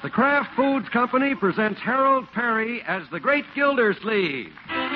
The Kraft Foods Company presents Harold Perry as the Great Gildersleeve.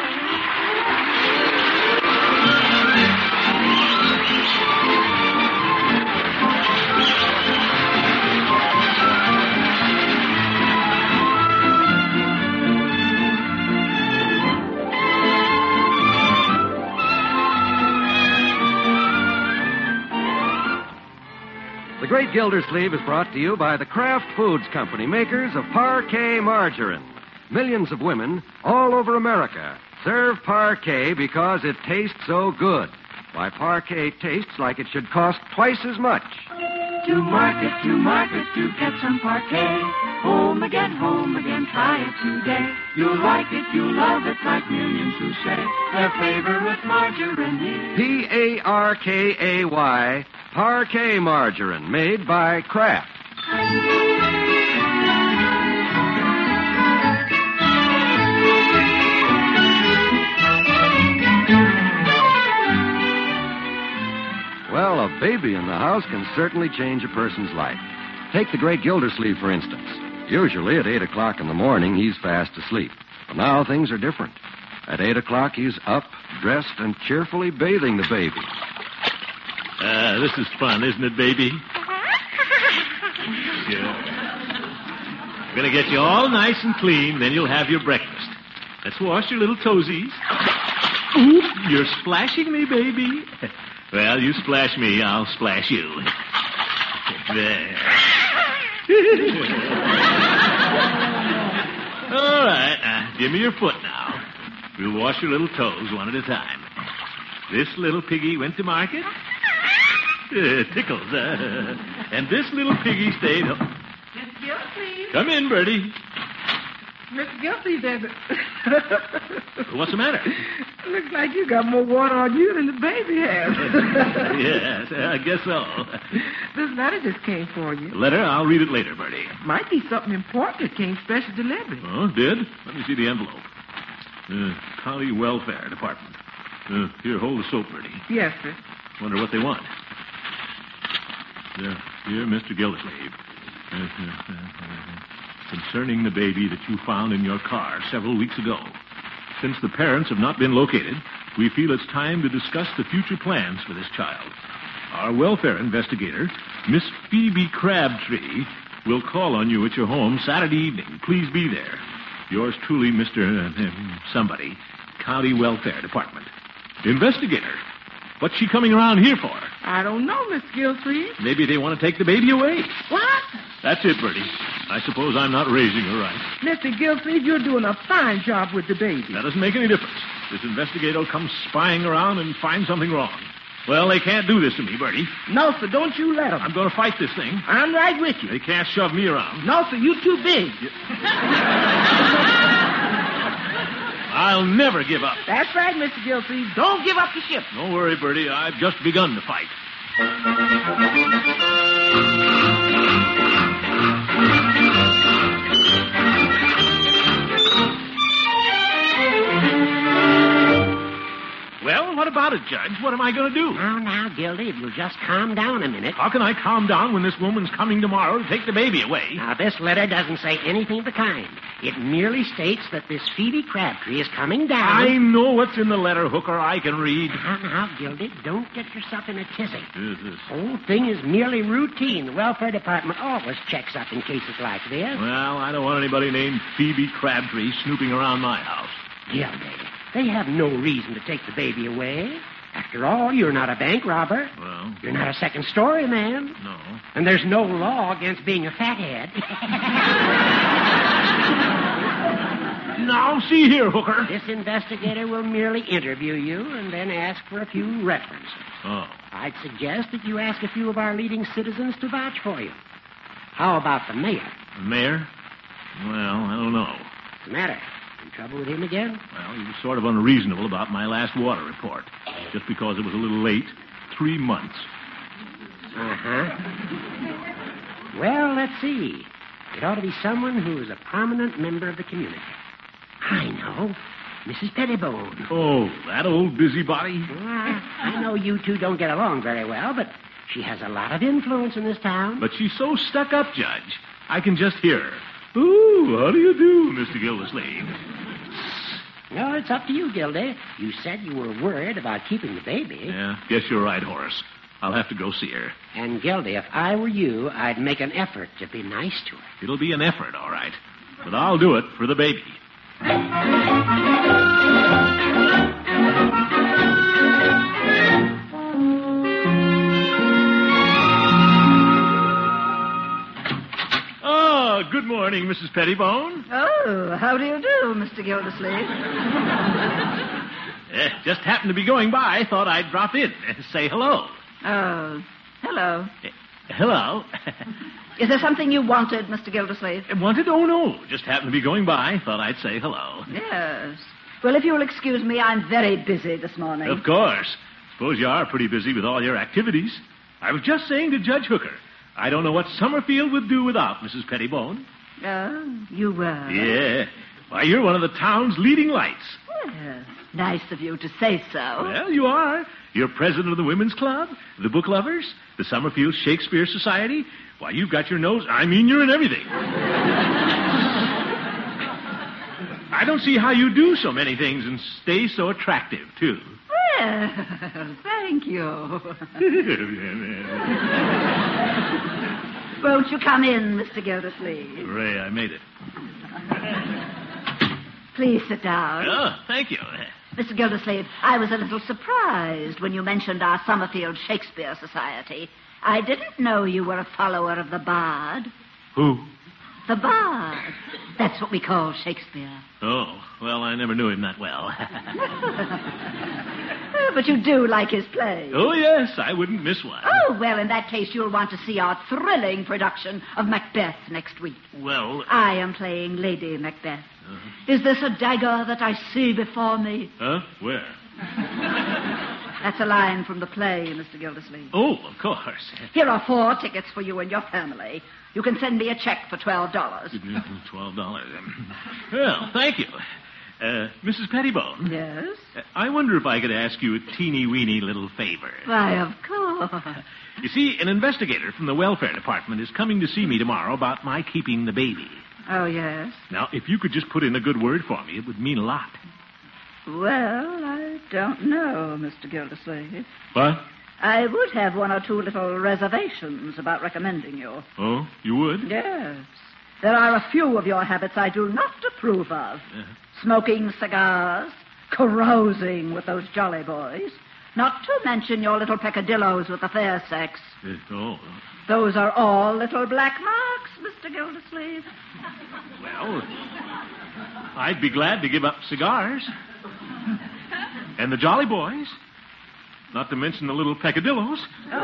The Great Gildersleeve is brought to you by the Kraft Foods Company, makers of Parquet margarine. Millions of women all over America serve Parquet because it tastes so good. Why, Parquet tastes like it should cost twice as much. To market, to get some Parquet. Home again, try it today. You'll like it, you'll love it, like millions who say their favorite margarine is Parkay, Parquet margarine, made by Kraft. Well, a baby in the house can certainly change a person's life. Take the Great Gildersleeve, for instance. Usually at 8 o'clock in the morning, he's fast asleep. But now things are different. At 8 o'clock, he's up, dressed, and cheerfully bathing the baby. This is fun, isn't it, baby? Sure. I'm going to get you all nice and clean, then you'll have your breakfast. Let's wash your little toesies. Oop, you're splashing me, baby. Well, you splash me, I'll splash you. There. All right, now, give me your foot now. We'll wash your little toes one at a time. This little piggy went to market. Tickles. And this little piggy stayed home. Miss Gilsleeve. Come in, Bertie. Miss Gilsleeve, baby. What's the matter? Looks like you got more water on you than the baby has. Yes, I guess so. This letter just came for you. The letter? I'll read it later, Bertie. Might be something important that came special delivery. Oh, did? Let me see the envelope. County Welfare Department. Here, hold the soap, Bertie. Yes, sir. Wonder what they want. Dear Mr. Gildersleeve. Concerning the baby that you found in your car several weeks ago. Since the parents have not been located, we feel it's time to discuss the future plans for this child. Our welfare investigator, Miss Phoebe Crabtree, will call on you at your home Saturday evening. Please be there. Yours truly, Mr. Somebody, County Welfare Department. Investigator, what's she coming around here for? I don't know, Miss Gilsleeve. Maybe they want to take the baby away. What? That's it, Bertie. I suppose I'm not raising her right. Mr. Gilsleeve, you're doing a fine job with the baby. That doesn't make any difference. This investigator will come spying around and find something wrong. Well, they can't do this to me, Bertie. No, sir, don't you let them. I'm going to fight this thing. I'm right with you. They can't shove me around. No, sir, you too big. I'll never give up. That's right, Mr. Gilsleeve. Don't give up the ship. Don't worry, Bertie. I've just begun to fight. Well, what about it, Judge? What am I going to do? Now, Gildy, if you'll just calm down a minute. How can I calm down when this woman's coming tomorrow to take the baby away? Now, this letter doesn't say anything of the kind. It merely states that this Phoebe Crabtree is coming down. I know what's in the letter, Hooker. I can read. Now, Gildy, don't get yourself in a tizzy. Yes. The whole thing is merely routine. The welfare department always checks up in cases like this. Well, I don't want anybody named Phoebe Crabtree snooping around my house. Gildy, they have no reason to take the baby away. After all, you're not a bank robber. Well, You're not a second-story man. no. And there's no law against being a fathead. Now, see here, Hooker. This investigator will merely interview you and then ask for a few references. Oh. I'd suggest that you ask a few of our leading citizens to vouch for you. How about the mayor? The mayor? Well, I don't know. What's the matter? In trouble with him again? Well, he was sort of unreasonable about my last water report. Just because it was a little late. 3 months. Uh-huh. Well, let's see. It ought to be someone who is a prominent member of the community. I know. Mrs. Pettibone. Oh, that old busybody? Well, I know you two don't get along very well, but she has a lot of influence in this town. But she's so stuck up, Judge. I can just hear her. Ooh, how do you do, Mr. Gildersleeve? No, it's up to you, Gildy. You said you were worried about keeping the baby. Yeah, guess you're right, Horace. I'll have to go see her. And, Gildy, if I were you, I'd make an effort to be nice to her. It'll be an effort, all right. But I'll do it for the baby. Oh, good morning, Mrs. Pettibone. Oh, how do you do, Mr. Gildersleeve? Just happened to be going by. Thought I'd drop in and say hello. Oh, hello. Hello. Is there something you wanted, Mr. Gildersleeve? Wanted? Oh, no. Just happened to be going by. Thought I'd say hello. Yes. Well, if you'll excuse me, I'm very busy this morning. Of course. Suppose you are pretty busy with all your activities. I was just saying to Judge Hooker, I don't know what Summerfield would do without Mrs. Pettibone. Oh, you were? Yeah. Why, you're one of the town's leading lights. Well, nice of you to say so. Well, you are. You're president of the Women's Club, the Book Lovers, the Summerfield Shakespeare Society. Why, you've got your nose... you're in everything. I don't see how you do so many things and stay so attractive, too. Well, thank you. Won't you come in, Mr. Gildersleeve? Hooray, I made it. Please sit down. Oh, thank you. Mr. Gildersleeve, I was a little surprised when you mentioned our Summerfield Shakespeare Society. I didn't know you were a follower of the Bard. Who? The Bard. That's what we call Shakespeare. Oh, well, I never knew him that well. But you do like his plays. Oh, yes, I wouldn't miss one. Oh, well, in that case, you'll want to see our thrilling production of Macbeth next week. Well... I am playing Lady Macbeth. Is this a dagger that I see before me? Huh? Where? That's a line from the play, Mr. Gildersleeve. Oh, of course. Here are 4 tickets for you and your family. You can send me a check for $12. $12. Well, thank you. Mrs. Pettibone. Yes? I wonder if I could ask you a teeny-weeny little favor. Why, of course. You see, an investigator from the welfare department is coming to see me tomorrow about my keeping the baby. Oh, yes? Now, if you could just put in a good word for me, it would mean a lot. Well, I don't know, Mr. Gildersleeve. What? I would have 1 or 2 little reservations about recommending you. Oh, you would? Yes. There are a few of your habits I do not approve of. Smoking cigars, carousing with those jolly boys, not to mention your little peccadillos with the fair sex. Oh. Those are all little black marks, Mr. Gildersleeve. Well, I'd be glad to give up cigars. And the jolly boys. Not to mention the little peccadillos. Oh,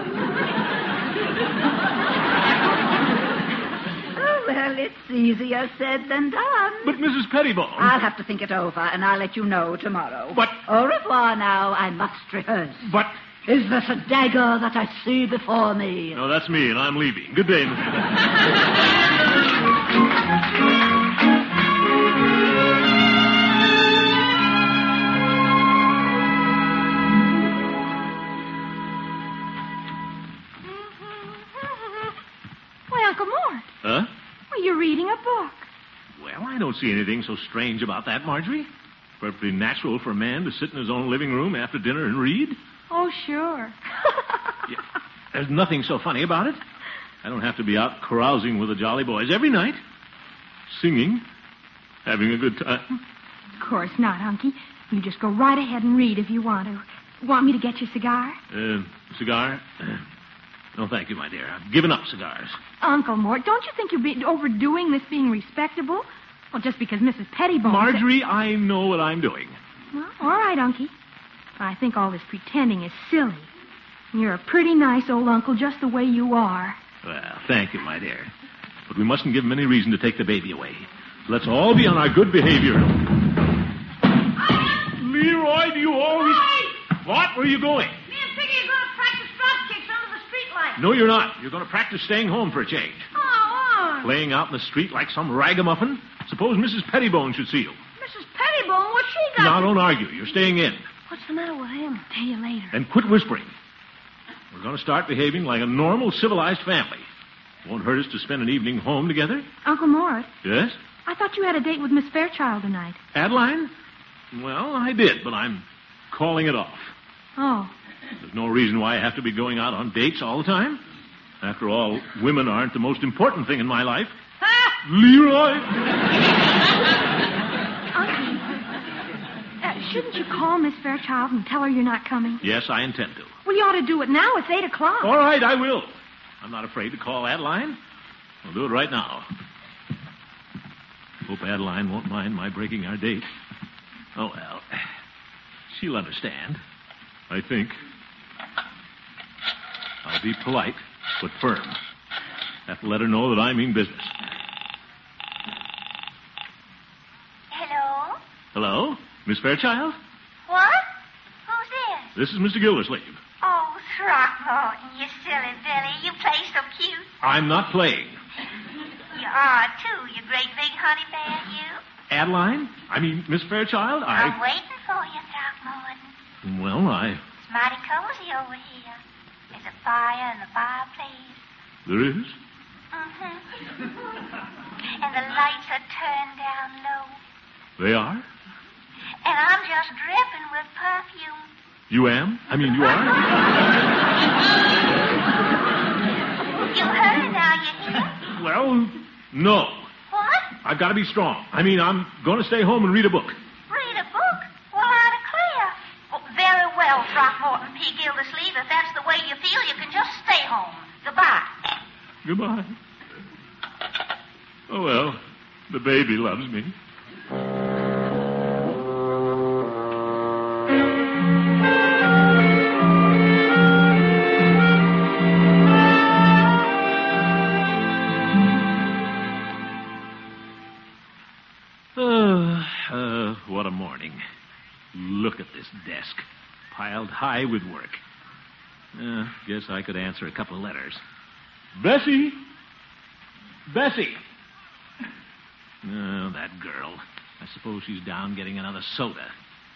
well, it's easier said than done. But, Mrs. Pettibone... I'll have to think it over, and I'll let you know tomorrow. But... Au revoir now. I must rehearse. But... Is this a dagger that I see before me? No, that's me, and I'm leaving. Good day, Mrs. Why, Uncle Mort. Huh? Well, you're reading a book. Well, I don't see anything so strange about that, Marjorie. Perfectly natural for a man to sit in his own living room after dinner and read. Oh, sure. Yeah. There's nothing so funny about it. I don't have to be out carousing with the jolly boys every night, singing, having a good time. Of course not, Unky. You just go right ahead and read if you want to. Want me to get you a cigar? Cigar? No, thank you, my dear. I've given up cigars. Uncle Mort, don't you think you're overdoing this being respectable? Well, just because Mrs. Pettibone... Marjorie, I know what I'm doing. Well, all right, Unky. I think all this pretending is silly. You're a pretty nice old uncle just the way you are. Well, thank you, my dear. But we mustn't give him any reason to take the baby away. Let's all be on our good behavior. Leroy, do you always... What? Where are you going? Me and Piggy are going to practice drop kicks under the street light. No, you're not. You're going to practice staying home for a change. Oh, Playing out in the street like some ragamuffin? Suppose Mrs. Pettibone should see you. Mrs. Pettibone, what's she got? Now, don't argue. You're staying in. What's the matter with him? I'll tell you later. And quit whispering. We're going to start behaving like a normal, civilized family. Won't hurt us to spend an evening home together? Uncle Mort, Yes? I thought you had a date with Miss Fairchild tonight. Adeline? Well, I did, but I'm calling it off. Oh. There's no reason why I have to be going out on dates all the time. After all, women aren't the most important thing in my life. Leroy! Uncle, shouldn't you call Miss Fairchild and tell her you're not coming? Yes, I intend to. Well, you ought to do it now. It's 8 o'clock. All right, I will. I'm not afraid to call Adeline. I'll do it right now. Hope Adeline won't mind my breaking our date. Oh, well, she'll understand, I think. I'll be polite, but firm. Have to let her know that I mean business. Hello? Hello? Miss Fairchild? What? Who's this? This is Mr. Gildersleeve. Oh, Throckmorton, you silly Billy. You play so cute. I'm not playing. You are, too, you great big honey bear, you. Adeline? I mean, Miss Fairchild, I'm waiting for you, Throckmorton. Well, It's mighty cozy over here. There's a fire in the fireplace. There is? Mm-hmm. And the lights are turned down low. They are? And I'm just dripping with perfume. You am? I mean, you are? You heard now, you hear? Well, no. What? I've got to be strong. I mean, I'm going to stay home and read a book. Read a book? Well, out of clear. Oh, very well, Throckmorton P. Gildersleeve. If that's the way you feel, you can just stay home. Goodbye. Goodbye. Oh, well, the baby loves me. What a morning. Look at this desk, piled high with work. Guess I could answer a couple of letters. Bessie! Bessie! Oh, that girl. I suppose she's down getting another soda.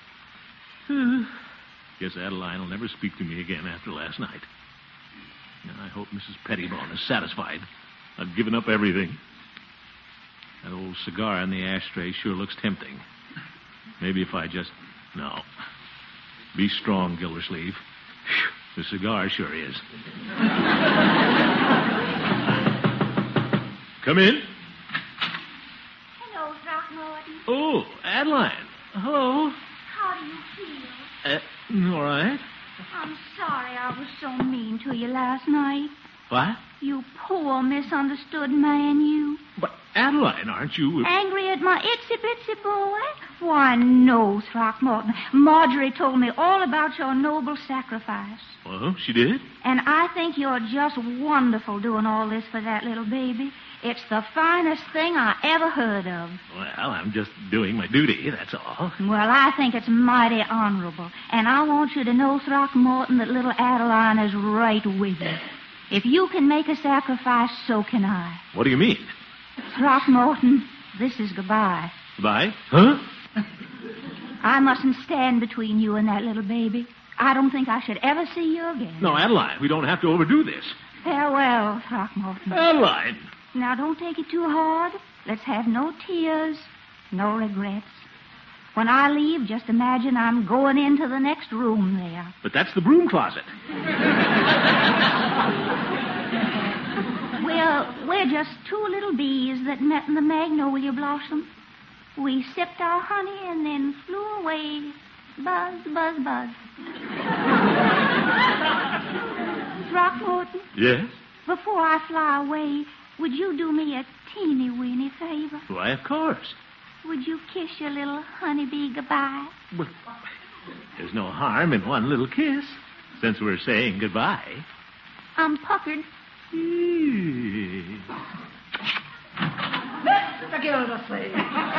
Guess Adeline will never speak to me again after last night. I hope Mrs. Pettibone is satisfied. I've given up everything. That old cigar in the ashtray sure looks tempting. Maybe if I just... No. Be strong, Gildersleeve. The cigar sure is. Come in. Hello, Throckmorton. Oh, Adeline. Hello. How do you feel? All right. I'm sorry I was so mean to you last night. What? You poor misunderstood man, you. But, Adeline, aren't you... Angry at my itsy-bitsy boy? Why, no, Throckmorton. Marjorie told me all about your noble sacrifice. Well, she did? And I think you're just wonderful doing all this for that little baby. It's the finest thing I ever heard of. Well, I'm just doing my duty, that's all. Well, I think it's mighty honorable. And I want you to know, Throckmorton, that little Adeline is right with you. If you can make a sacrifice, so can I. What do you mean? Throckmorton, this is goodbye. Goodbye? Huh? I mustn't stand between you and that little baby. I don't think I should ever see you again. No, Adeline, we don't have to overdo this. Farewell, Throckmorton. Adeline! Now, don't take it too hard. Let's have no tears, no regrets. When I leave, just imagine I'm going into the next room there. But that's the broom closet. We're just two little bees that met in the magnolia blossom. We sipped our honey and then flew away. Buzz, buzz, buzz. Throckmorton? Yes? Before I fly away, would you do me a teeny-weeny favor? Why, of course. Would you kiss your little honeybee goodbye? Well, there's no harm in one little kiss, since we're saying goodbye. I'm puckered. Mr. Gildersleeve.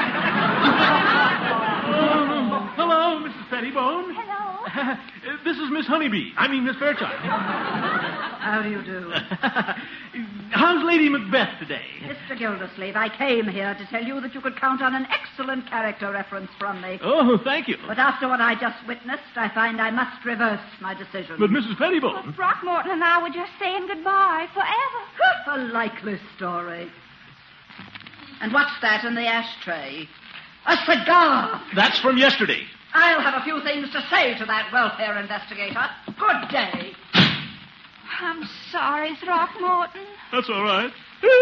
Hello, Mrs. Pettibone. Hello. This is Miss Honeybee. I mean, Miss Fairchild. How do you do? How's Lady Macbeth today. Mr. Gildersleeve, I came here to tell you that you could count on an excellent character reference from me. Oh, thank you. But after what I just witnessed, I find I must reverse my decision. But Mrs. Pettibone... Throckmorton and I were just saying goodbye forever. A likely story. And what's that in the ashtray? A cigar! That's from yesterday. I'll have a few things to say to that welfare investigator. Good day. I'm sorry, Throckmorton. That's all right.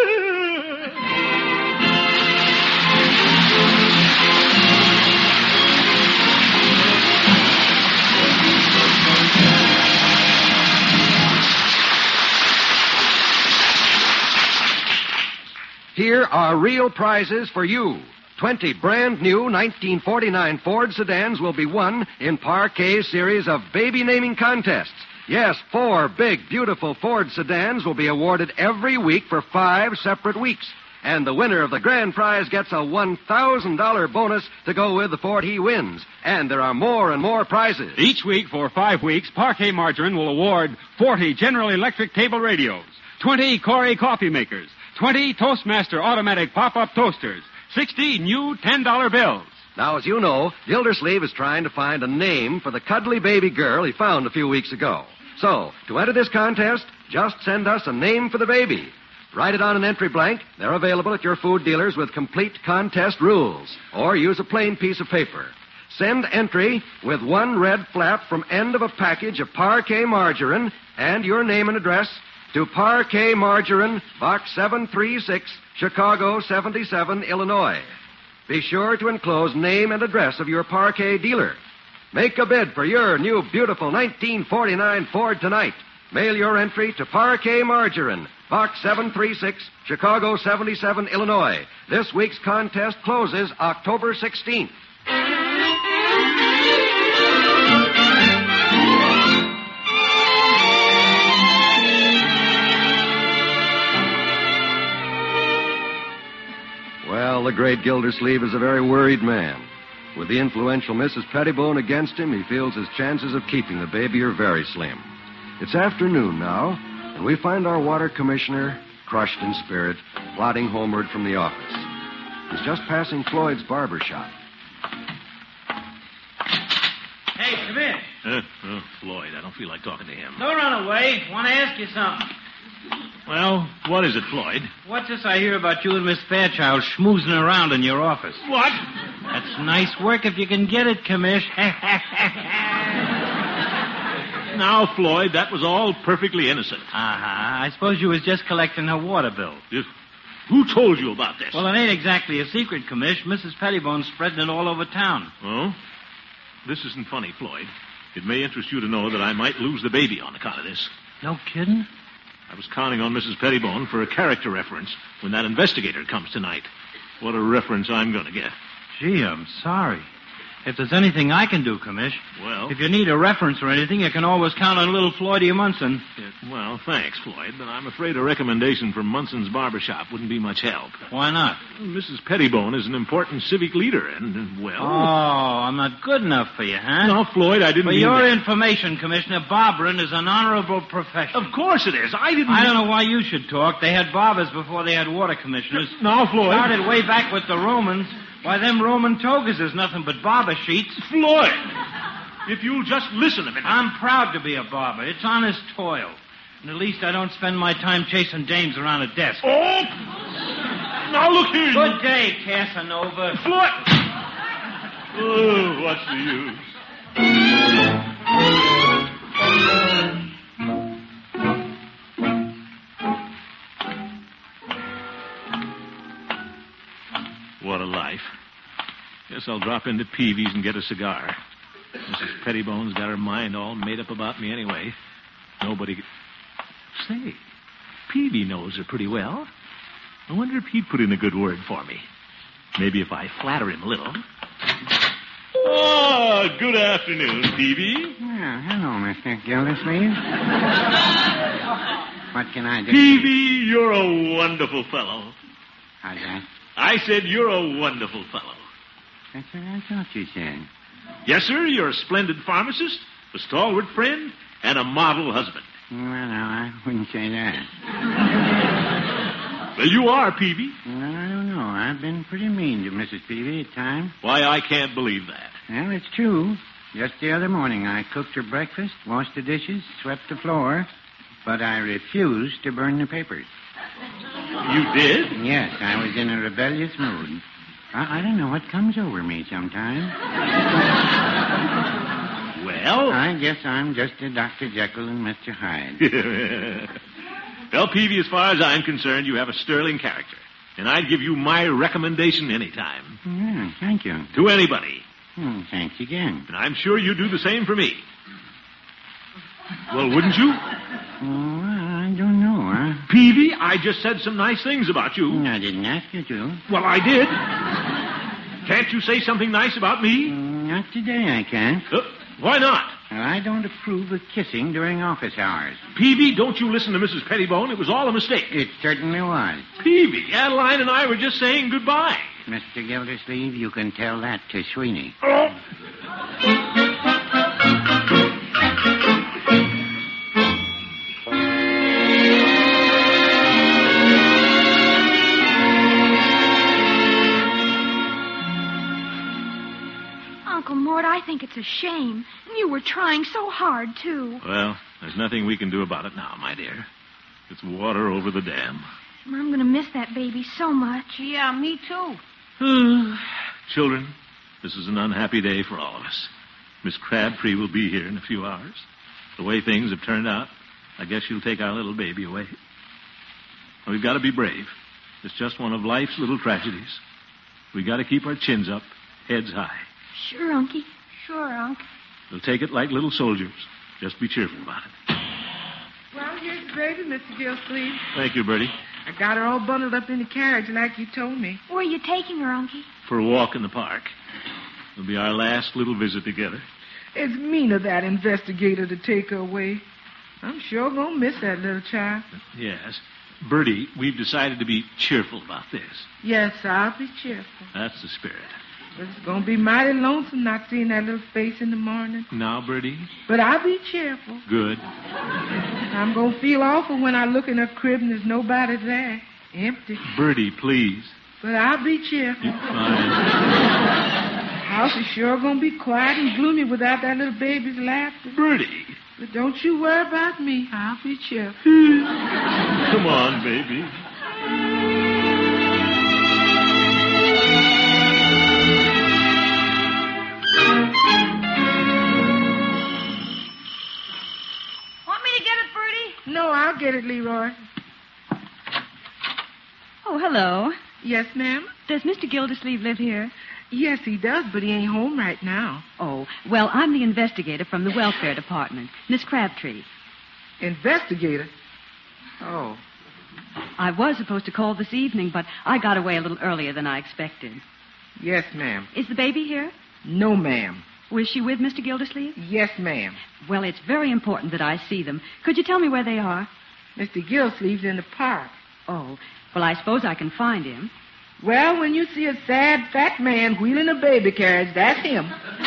Here are real prizes for you. 20 brand new 1949 Ford sedans will be won in Parquet's series of baby naming contests. Yes, 4 big, beautiful Ford sedans will be awarded every week for 5 separate weeks. And the winner of the grand prize gets a $1,000 bonus to go with the Ford he wins. And there are more and more prizes. Each week for 5 weeks, Parquet Margarine will award 40 General Electric table radios, 20 Corey coffee makers, 20 Toastmaster automatic pop-up toasters, 60 new $10 bills. Now, as you know, Gildersleeve is trying to find a name for the cuddly baby girl he found a few weeks ago. So, to enter this contest, just send us a name for the baby. Write it on an entry blank. They're available at your food dealers with complete contest rules. Or use a plain piece of paper. Send entry with 1 red flap from end of a package of Parquet Margarine and your name and address to Parquet Margarine, Box 736, Chicago 77, Illinois. Be sure to enclose name and address of your Parquet dealer. Make a bid for your new, beautiful 1949 Ford tonight. Mail your entry to Parquet Margarine, Box 736, Chicago 77, Illinois. This week's contest closes October 16th. Well, the great Gildersleeve is a very worried man. With the influential Mrs. Pettibone against him, he feels his chances of keeping the baby are very slim. It's afternoon now, and we find our water commissioner, crushed in spirit, plodding homeward from the office. He's just passing Floyd's barber shop. Hey, come in. Floyd, I don't feel like talking to him. Don't run away. Want to ask you something. Well, what is it, Floyd? What's this I hear about you and Miss Fairchild schmoozing around in your office? What? That's nice work if you can get it, Commish. Now, Floyd, that was all perfectly innocent. Uh-huh. I suppose you was just collecting her water bill. Who told you about this? Well, it ain't exactly a secret, Commish. Mrs. Pettibone's spreading it all over town. Oh? This isn't funny, Floyd. It may interest you to know that I might lose the baby on account of this. No kidding? I was counting on Mrs. Pettibone for a character reference when that investigator comes tonight. What a reference I'm going to get. Gee, I'm sorry. If there's anything I can do, Commish. Well? If you need a reference or anything, you can always count on little Floydia Munson. Well, thanks, Floyd, but I'm afraid a recommendation from Munson's barbershop wouldn't be much help. Why not? Mrs. Pettibone is an important civic leader, and, well... Oh, I'm not good enough for you, huh? No, Floyd, I didn't For mean your that. information, Commissioner, barbering is an honorable profession. Of course it is. I don't know why you should talk. They had barbers before they had water commissioners. Now, Floyd... Started way back with the Romans. Why, them Roman togas is nothing but barber sheets. Floyd! If you'll just listen a minute. I'm proud to be a barber. It's honest toil. And at least I don't spend my time chasing dames around a desk. Oh! Now, look here. Good day, Casanova. Floyd! Oh, what's the use? What a life. Guess I'll drop into Peavy's and get a cigar. Mrs. Pettibone's got her mind all made up about me anyway. Nobody... Say, Peavy knows her pretty well. I wonder if he'd put in a good word for me. Maybe if I flatter him a little. Oh, good afternoon, Peavy. Well, hello, Mr. Gildersleeve. What can I do? Peavy, you're a wonderful fellow. How's that? I said you're a wonderful fellow. That's what I thought you said. Yes, sir, you're a splendid pharmacist, a stalwart friend, and a model husband. Well, no, I wouldn't say that. Well, you are, Peavy. I don't know. I've been pretty mean to Mrs. Peavy at times. Why, I can't believe that. Well, it's true. Just the other morning, I cooked her breakfast, washed the dishes, swept the floor, but I refused to burn the papers. You did? Yes, I was in a rebellious mood. I don't know what comes over me sometimes. Well? I guess I'm just a Dr. Jekyll and Mr. Hyde. Well, Peavy, as far as I'm concerned, you have a sterling character. And I'd give you my recommendation anytime. Thank you. To anybody. Thanks again. And I'm sure you'd do the same for me. Well, wouldn't you? I don't know, Peavy, I just said some nice things about you. I didn't ask you to. Well, I did. Can't you say something nice about me? Not today, I can't. Why not? Well, I don't approve of kissing during office hours. Peavy, don't you listen to Mrs. Pettibone. It was all a mistake. It certainly was. Peavy, Adeline and I were just saying goodbye. Mr. Gildersleeve, you can tell that to Sweeney. Oh. Uncle Mort, I think it's a shame. And you were trying so hard, too. Well, there's nothing we can do about it now, my dear. It's water over the dam. I'm going to miss that baby so much. Yeah, me too. Children, this is an unhappy day for all of us. Miss Crabtree will be here in a few hours. The way things have turned out, I guess she'll take our little baby away. Now, we've got to be brave. It's just one of life's little tragedies. We've got to keep our chins up, heads high. Sure, Unky. Sure, Unc. We'll take it like little soldiers. Just be cheerful about it. Well, here's the baby, Mr. Gilsleeve. Thank you, Bertie. I got her all bundled up in the carriage like you told me. Where are you taking her, Unky? For a walk in the park. It'll be our last little visit together. It's mean of that investigator to take her away. I'm sure gonna miss that little child. Yes. Bertie, we've decided to be cheerful about this. Yes, I'll be cheerful. That's the spirit. But it's gonna be mighty lonesome not seeing that little face in the morning. Now, Bertie? But I'll be cheerful. Good. I'm gonna feel awful when I look in her crib and there's nobody there. Empty. Bertie, please. But I'll be cheerful. Fine. The house is sure gonna be quiet and gloomy without that little baby's laughter. Bertie. But don't you worry about me. I'll be cheerful. Come on, baby. Want me to get it, Bertie? No, I'll get it, Leroy. Oh, hello. Yes, ma'am? Does Mr. Gildersleeve live here? Yes, he does, but he ain't home right now. Oh, well, I'm the investigator from the welfare department, Miss Crabtree. Investigator? Oh. I was supposed to call this evening, but I got away a little earlier than I expected. Yes, ma'am. Is the baby here? No, ma'am. Was she with Mr. Gildersleeve? Yes, ma'am. Well, it's very important that I see them. Could you tell me where they are? Mr. Gildersleeve's in the park. Oh, well, I suppose I can find him. Well, when you see a sad, fat man wheeling a baby carriage, that's him.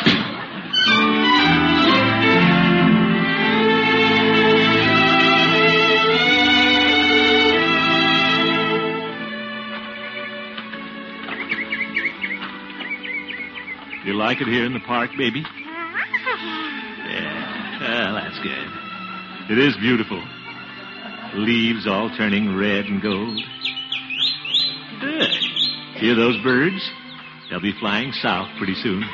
You like it here in the park, baby? Yeah. Well, that's good. It is beautiful. Leaves all turning red and gold. Good. Hear those birds? They'll be flying south pretty soon.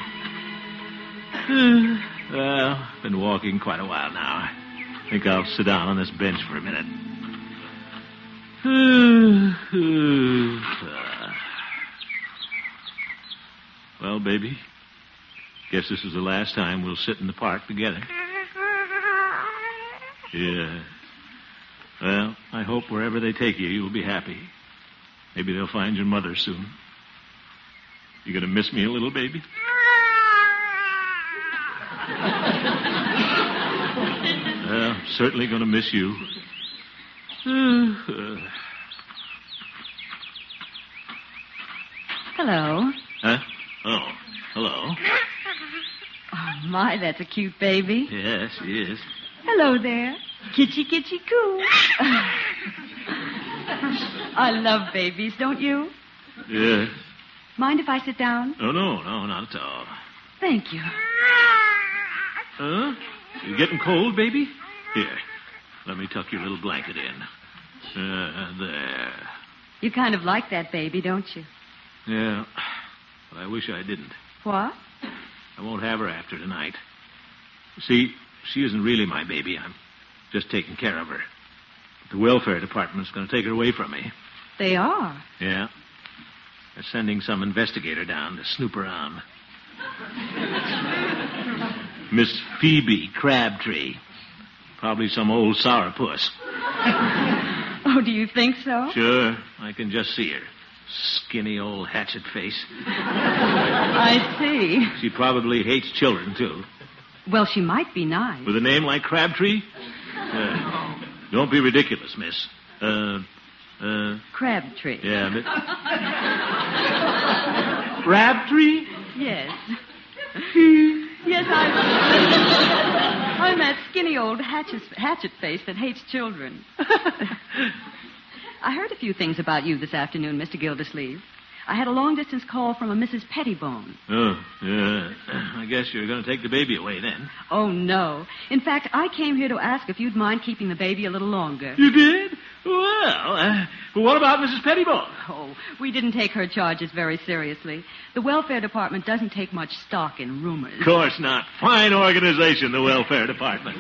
Well, been walking quite a while now. I think I'll sit down on this bench for a minute. Well, baby, guess this is the last time we'll sit in the park together. Yeah. Well, I hope wherever they take you, you'll be happy. Maybe they'll find your mother soon. You gonna miss me a little, baby? Well, certainly gonna miss you. Hello. Huh? Oh, hello. Oh, my, that's a cute baby. Yes, he is. Hello there. Kitchy, kitchy, coo. I love babies, don't you? Yes. Mind if I sit down? Oh, no, not at all. Thank you. Huh? You getting cold, baby? Here, let me tuck your little blanket in. There. You kind of like that baby, don't you? Yeah, but I wish I didn't. What? I won't have her after tonight. See, she isn't really my baby. I'm just taking care of her. But the welfare department's going to take her away from me. They are? Yeah. They're sending some investigator down to snoop around. Miss Phoebe Crabtree. Probably some old sourpuss. Oh, do you think so? Sure. I can just see her. Skinny old hatchet face. I see. She probably hates children, too. Well, she might be nice. With a name like Crabtree? Don't be ridiculous, miss. Crabtree. Yeah, but... Crabtree? Yes. Yes, I'm that skinny old hatchet face that hates children. I heard a few things about you this afternoon, Mr. Gildersleeve. I had a long-distance call from a Mrs. Pettibone. Oh, yeah. I guess you're going to take the baby away then. Oh, no. In fact, I came here to ask if you'd mind keeping the baby a little longer. You did? Well, what about Mrs. Pettibone? Oh, we didn't take her charges very seriously. The welfare department doesn't take much stock in rumors. Of course not. Fine organization, the welfare department.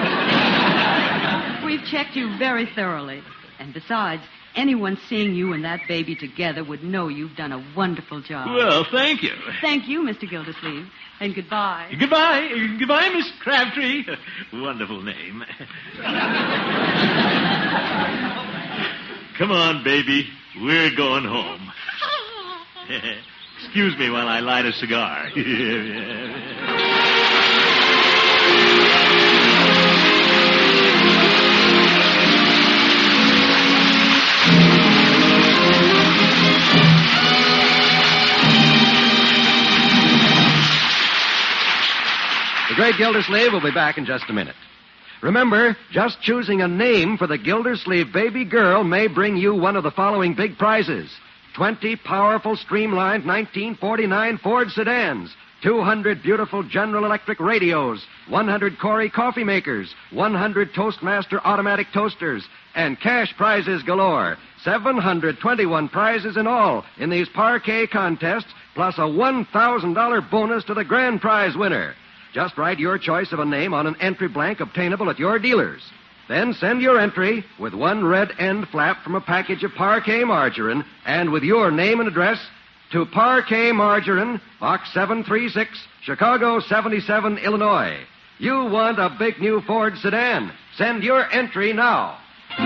We've checked you very thoroughly. And besides, anyone seeing you and that baby together would know you've done a wonderful job. Well, thank you. Thank you, Mr. Gildersleeve. And goodbye. Goodbye. Goodbye, Miss Crabtree. Wonderful name. Come on, baby. We're going home. Excuse me while I light a cigar. The Great Gildersleeve will be back in just a minute. Remember, just choosing a name for the Gildersleeve baby girl may bring you one of the following big prizes. 20 powerful, streamlined 1949 Ford sedans, 200 beautiful General Electric radios, 100 Corey coffee makers, 100 Toastmaster automatic toasters, and cash prizes galore. 721 prizes in all in these parquet contests, plus a $1,000 bonus to the grand prize winner. Just write your choice of a name on an entry blank obtainable at your dealers. Then send your entry with one red end flap from a package of Parquet margarine and with your name and address to Parquet Margarine, Box 736, Chicago 77, Illinois. You want a big new Ford sedan. Send your entry now.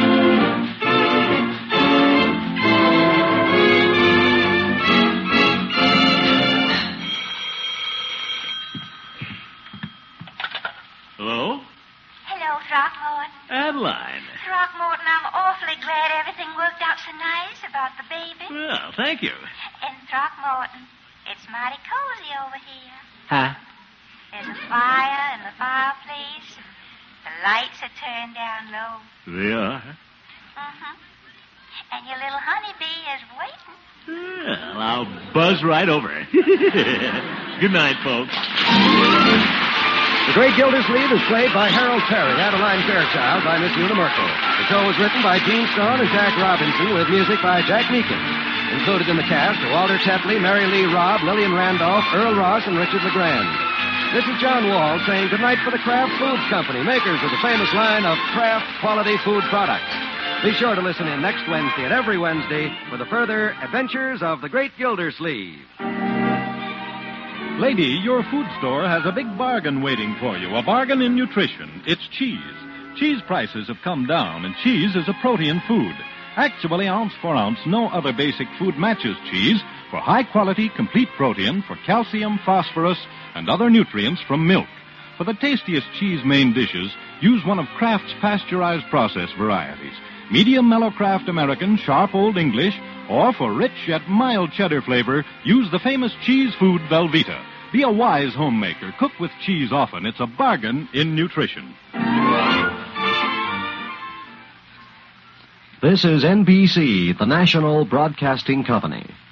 Hello? Hello, Throckmorton. Adeline. Throckmorton, I'm awfully glad everything worked out so nice about the baby. Well, thank you. And Throckmorton, it's mighty cozy over here. Huh? There's a fire in the fireplace. The lights are turned down low. They are. Mm-hmm. And your little honeybee is waiting. Well, I'll buzz right over. Good night, folks. The Great Gildersleeve is played by Harold Terry, Adeline Fairchild by Miss Una Merkel. The show was written by Gene Stone and Jack Robinson with music by Jack Meakin. Included in the cast are Walter Tetley, Mary Lee Robb, Lillian Randolph, Earl Ross, and Richard LeGrand. This is John Wall saying goodnight for the Kraft Foods Company, makers of the famous line of Kraft quality food products. Be sure to listen in next Wednesday and every Wednesday for the further adventures of the Great Gildersleeve. Lady, your food store has a big bargain waiting for you, a bargain in nutrition. It's cheese. Cheese prices have come down, and cheese is a protein food. Actually, ounce for ounce, no other basic food matches cheese for high-quality, complete protein, for calcium, phosphorus, and other nutrients from milk. For the tastiest cheese main dishes, use one of Kraft's pasteurized process varieties. Medium mellow Kraft American, sharp Old English, or for rich yet mild cheddar flavor, use the famous cheese food Velveeta. Be a wise homemaker. Cook with cheese often. It's a bargain in nutrition. This is NBC, the National Broadcasting Company.